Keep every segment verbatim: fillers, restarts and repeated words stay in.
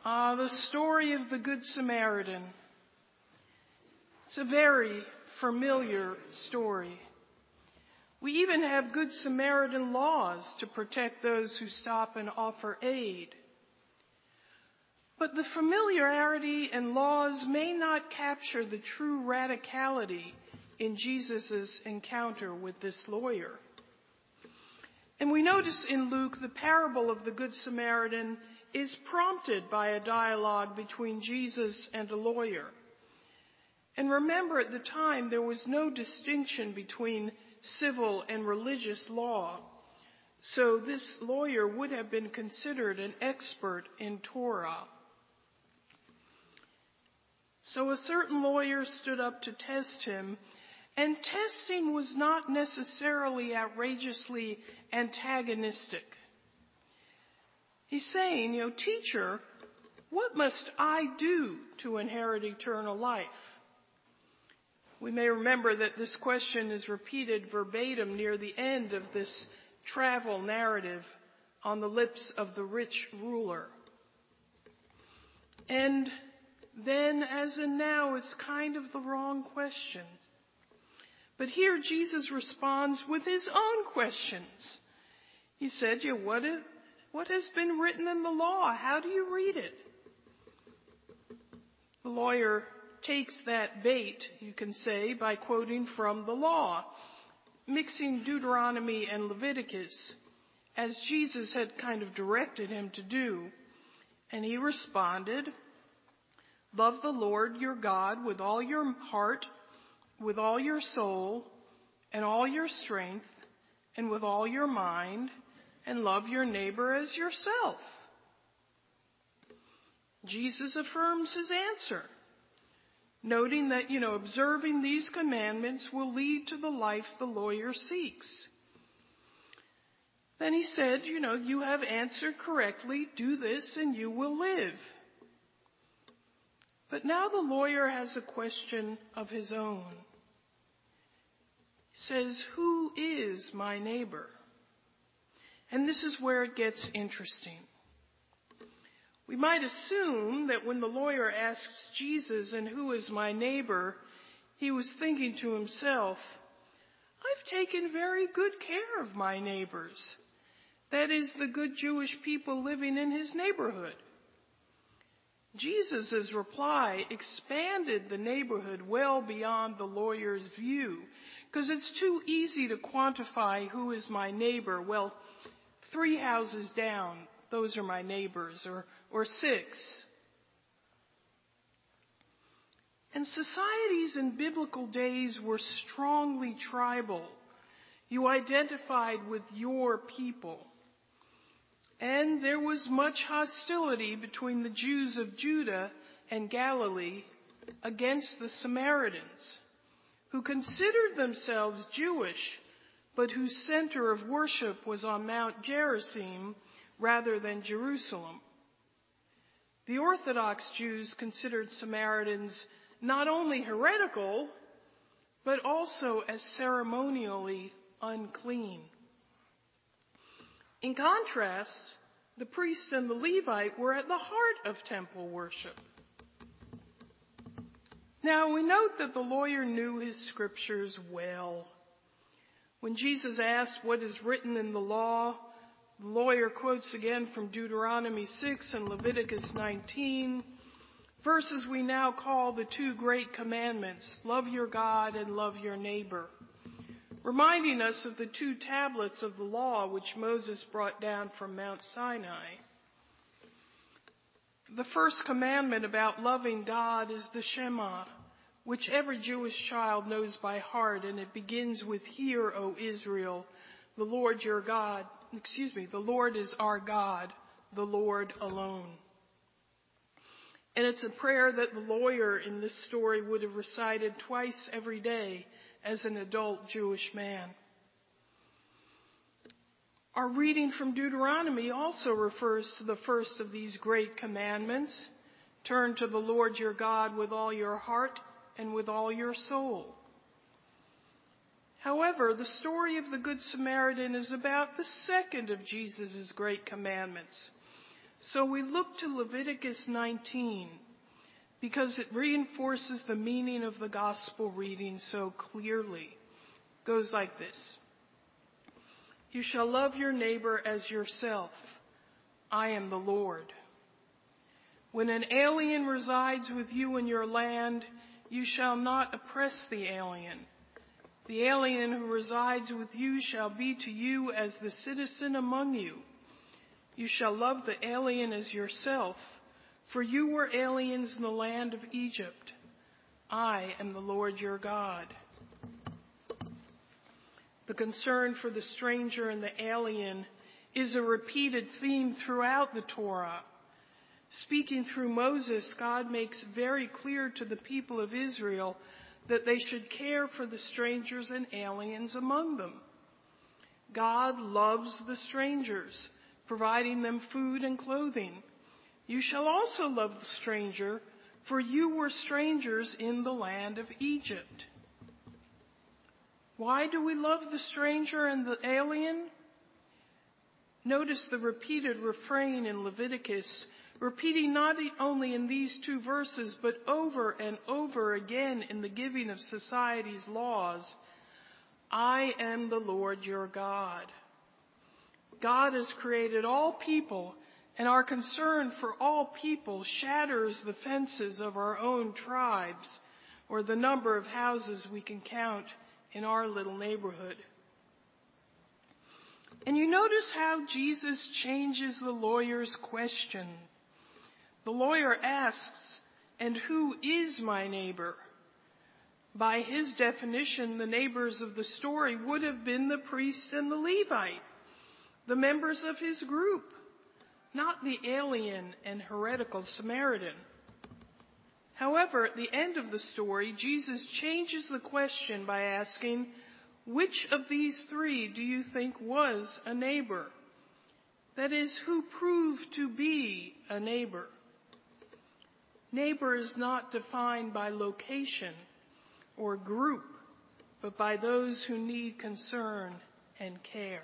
Ah, the story of the Good Samaritan. It's a very familiar story. We even have Good Samaritan laws to protect those who stop and offer aid. But the familiarity and laws may not capture the true radicality in Jesus' encounter with this lawyer. And we notice in Luke the parable of the Good Samaritan is prompted by a dialogue between Jesus and a lawyer. And remember, at the time, there was no distinction between civil and religious law. So this lawyer would have been considered an expert in Torah. So a certain lawyer stood up to test him, and testing was not necessarily outrageously antagonistic. He's saying, you know, teacher, what must I do to inherit eternal life? We may remember that this question is repeated verbatim near the end of this travel narrative on the lips of the rich ruler. And then, as in now, it's kind of the wrong question. But here Jesus responds with his own questions. He said, yeah, what, is, what has been written in the law? How do you read it? The lawyer takes that bait, you can say, by quoting from the law, mixing Deuteronomy and Leviticus, as Jesus had kind of directed him to do. And he responded, love the Lord your God with all your heart, with all your soul, and all your strength, and with all your mind, and love your neighbor as yourself. Jesus affirms his answer, noting that, you know, observing these commandments will lead to the life the lawyer seeks. Then he said, you know, you have answered correctly, do this and you will live. But now the lawyer has a question of his own. He says, who is my neighbor? And this is where it gets interesting. We might assume that when the lawyer asks Jesus, and who is my neighbor, he was thinking to himself, I've taken very good care of my neighbors. That is, the good Jewish people living in his neighborhood. Jesus' reply expanded the neighborhood well beyond the lawyer's view, because it's too easy to quantify who is my neighbor. Well, three houses down, those are my neighbors, or, or six. And societies in biblical days were strongly tribal. You identified with your people. And there was much hostility between the Jews of Judah and Galilee against the Samaritans, who considered themselves Jewish, but whose center of worship was on Mount Gerizim rather than Jerusalem. The Orthodox Jews considered Samaritans not only heretical, but also as ceremonially unclean. In contrast, the priest and the Levite were at the heart of temple worship. Now, we note that the lawyer knew his scriptures well. When Jesus asked what is written in the law, the lawyer quotes again from Deuteronomy six and Leviticus nineteen, verses we now call the two great commandments, love your God and love your neighbor, reminding us of the two tablets of the law which Moses brought down from Mount Sinai. The first commandment about loving God is the Shema, which every Jewish child knows by heart, and it begins with, Hear, O Israel, the Lord your God, excuse me, the Lord is our God, the Lord alone. And it's a prayer that the lawyer in this story would have recited twice every day as an adult Jewish man. Our reading from Deuteronomy also refers to the first of these great commandments. Turn to the Lord your God with all your heart and with all your soul. However, the story of the Good Samaritan is about the second of Jesus' great commandments. So we look to Leviticus nineteen because it reinforces the meaning of the gospel reading so clearly. It goes like this. You shall love your neighbor as yourself. I am the Lord. When an alien resides with you in your land, you shall not oppress the alien. The alien who resides with you shall be to you as the citizen among you. You shall love the alien as yourself, for you were aliens in the land of Egypt. I am the Lord your God. The concern for the stranger and the alien is a repeated theme throughout the Torah. Speaking through Moses, God makes very clear to the people of Israel that they should care for the strangers and aliens among them. God loves the strangers, providing them food and clothing. You shall also love the stranger, for you were strangers in the land of Egypt. Why do we love the stranger and the alien? Notice the repeated refrain in Leviticus, repeating not only in these two verses, but over and over again in the giving of society's laws. I am the Lord your God. God has created all people, and our concern for all people shatters the fences of our own tribes or the number of houses we can count in our little neighborhood. And you notice how Jesus changes the lawyer's question. The lawyer asks, and who is my neighbor? By his definition, the neighbors of the story would have been the priest and the Levite, the members of his group, not the alien and heretical Samaritan. However, at the end of the story, Jesus changes the question by asking, which of these three do you think was a neighbor? That is, who proved to be a neighbor? Neighbor is not defined by location or group, but by those who need concern and care.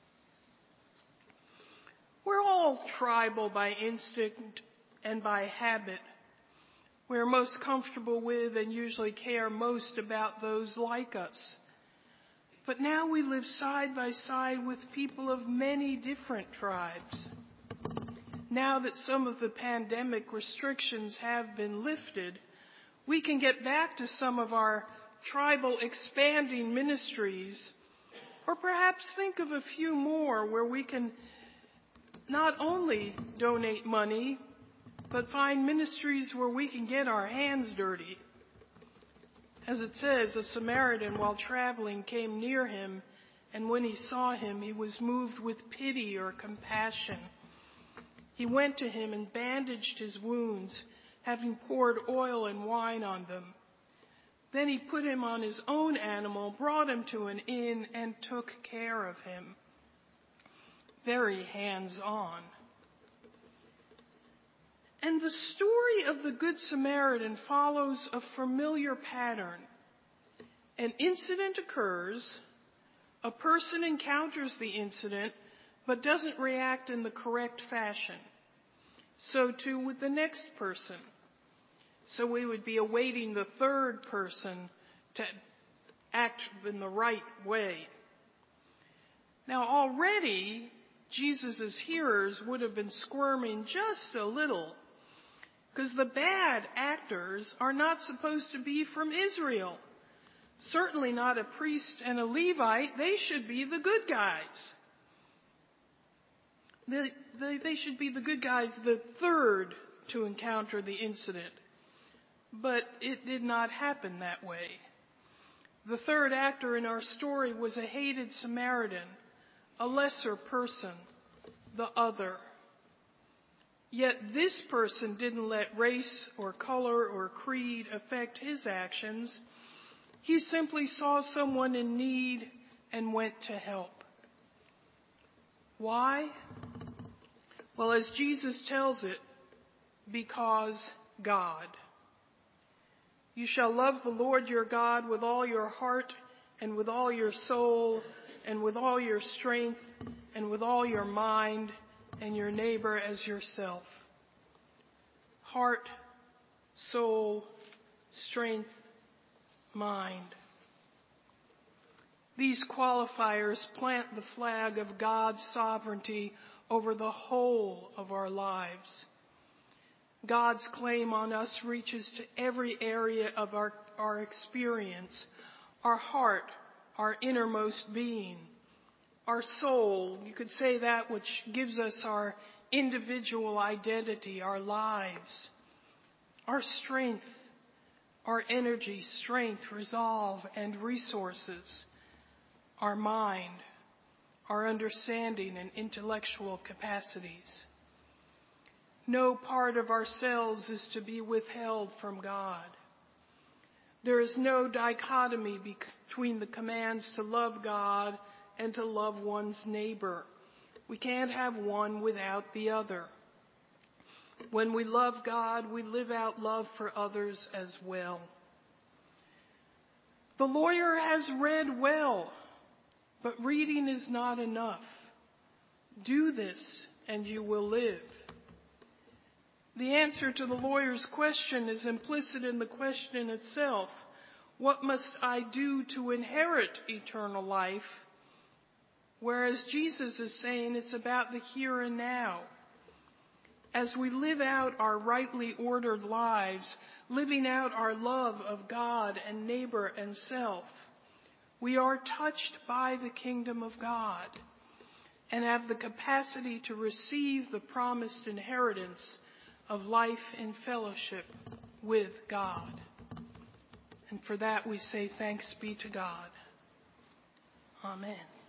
We're all tribal by instinct and by habit. We're most comfortable with and usually care most about those like us. But now we live side by side with people of many different tribes. Now that some of the pandemic restrictions have been lifted, we can get back to some of our tribal expanding ministries, or perhaps think of a few more where we can not only donate money, but find ministries where we can get our hands dirty. As it says, a Samaritan while traveling came near him, and when he saw him, he was moved with pity or compassion. He went to him and bandaged his wounds, having poured oil and wine on them. Then he put him on his own animal, brought him to an inn, and took care of him. Very hands-on. And the story of the Good Samaritan follows a familiar pattern. An incident occurs, a person encounters the incident, but doesn't react in the correct fashion. So too with the next person. So we would be awaiting the third person to act in the right way. Now already, Jesus' hearers would have been squirming just a little, because the bad actors are not supposed to be from Israel. Certainly not a priest and a Levite. They should be the good guys. They, they, they should be the good guys, the third to encounter the incident. But it did not happen that way. The third actor in our story was a hated Samaritan, a lesser person, the other. Yet this person didn't let race or color or creed affect his actions. He simply saw someone in need and went to help. Why? Well, as Jesus tells it, because God. You shall love the Lord your God with all your heart and with all your soul and with all your strength and with all your mind and your neighbor as yourself. Heart, soul, strength, mind. These qualifiers plant the flag of God's sovereignty over the whole of our lives. God's claim on us reaches to every area of our, our experience, our heart, our innermost being, our soul, you could say that which gives us our individual identity, our lives, our strength, our energy, strength, resolve, and resources, our mind, our understanding and intellectual capacities. No part of ourselves is to be withheld from God. There is no dichotomy between the commands to love God and to love one's neighbor. We can't have one without the other. When we love God, we live out love for others as well. The lawyer has read well, but reading is not enough. Do this and you will live. The answer to the lawyer's question is implicit in the question itself. What must I do to inherit eternal life? Whereas Jesus is saying it's about the here and now. As we live out our rightly ordered lives, living out our love of God and neighbor and self, we are touched by the kingdom of God and have the capacity to receive the promised inheritance of life in fellowship with God. And for that we say thanks be to God. Amen.